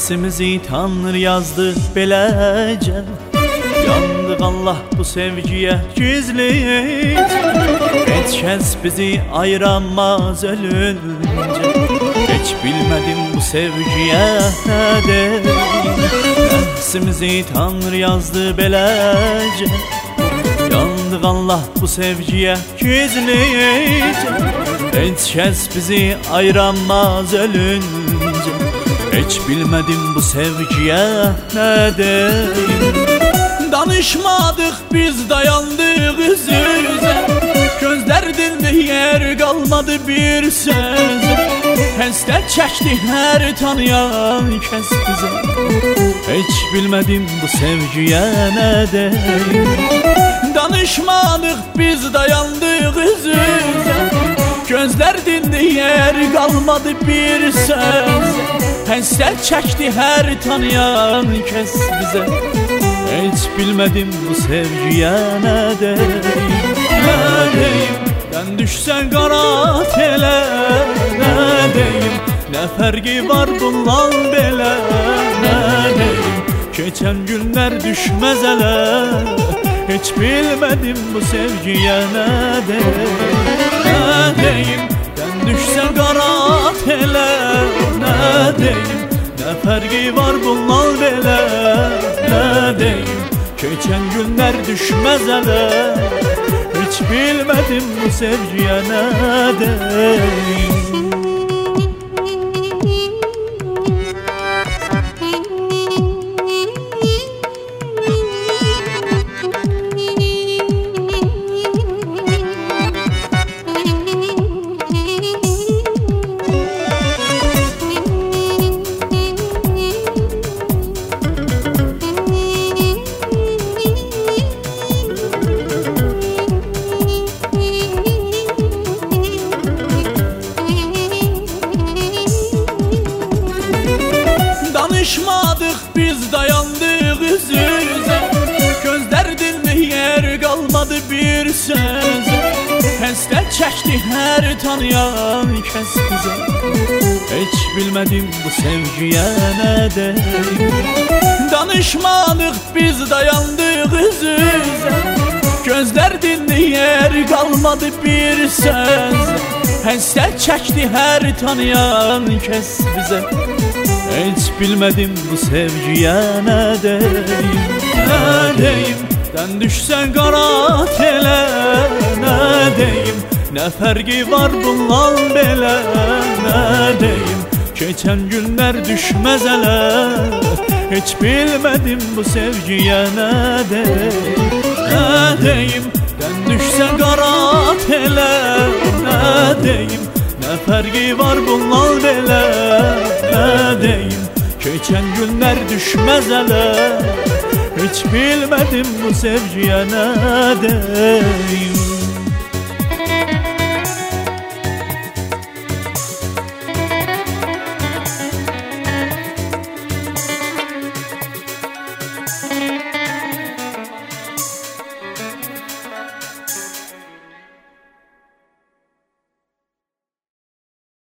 Nəfsimizi Tanrı yazdı beləcə. Yandıq Allah bu sevgiyə gizlicə. Heç kəs bizi ayıramaz ölüncə. Heç bilmədim bu sevgiyə nə deyim. Nəfsimizi Tanrı yazdı beləcə. Yandıq Allah bu sevgiyə gizlicə. Heç kəs bizi ayıramaz ölüncə. Heç bilmədim bu sevgiyə nə deyim. Danışmadıq biz dayandıq üz-üzə. Gözlər dildi yer qalmadı bir söz. Həsrət çəkdi hər tanıyan kəs bizə. Heç bilmədim bu sevgiyə nə deyim. Danışmadıq biz dayandıq üz-üzə. Gözlər dildi yer qalmadı bir söz. Həsrət çəkdi hər tanıyan kəs bizə. Heç bilmədim bu sevgiyə nə deyim. Nə deyim, dən düşsən qara telə. Nə deyim, nə fərqi var bundan belə. Nə deyim, keçən günlər düşməz ələ. Heç bilmədim bu sevgiyə nə deyim. Nə deyim, dən düşsən qara telə. Nə deyim, nə fərqi var bundan belə. Nə deyim, keçən günlər düşməz ələ. Heç bilmədim bu sevgiyə nə deyim. Danışmadıq biz dayandıq üz-üzə. Gözlər dildi yer qalmadı bir söz. Həsrət çəkdi hər tanıyan kəs bizə. Heç bilmədim bu sevgiyə nə deyim. Danışmadıq biz dayandıq üz-üzə. Gözlər dildi yer qalmadı bir söz. Həsrət çəkdi hər tanıyan kəs bizə. Heç bilmədim bu sevgiyə nə deyim. Nə deyim, dən düşsən qara telə. Nə deyim, nə fərqi var bundan belə. Nə deyim, keçən günlər düşməz ələ. Heç bilmədim bu sevgiyə nə deyim. Nə deyim, dən düşsən qara telə. Nə deyim, nə fərqi var bundan belə. Nə deyim, keçən günlər düşməz ələ. Heç bilmədim bu sevgiyə nə deyim.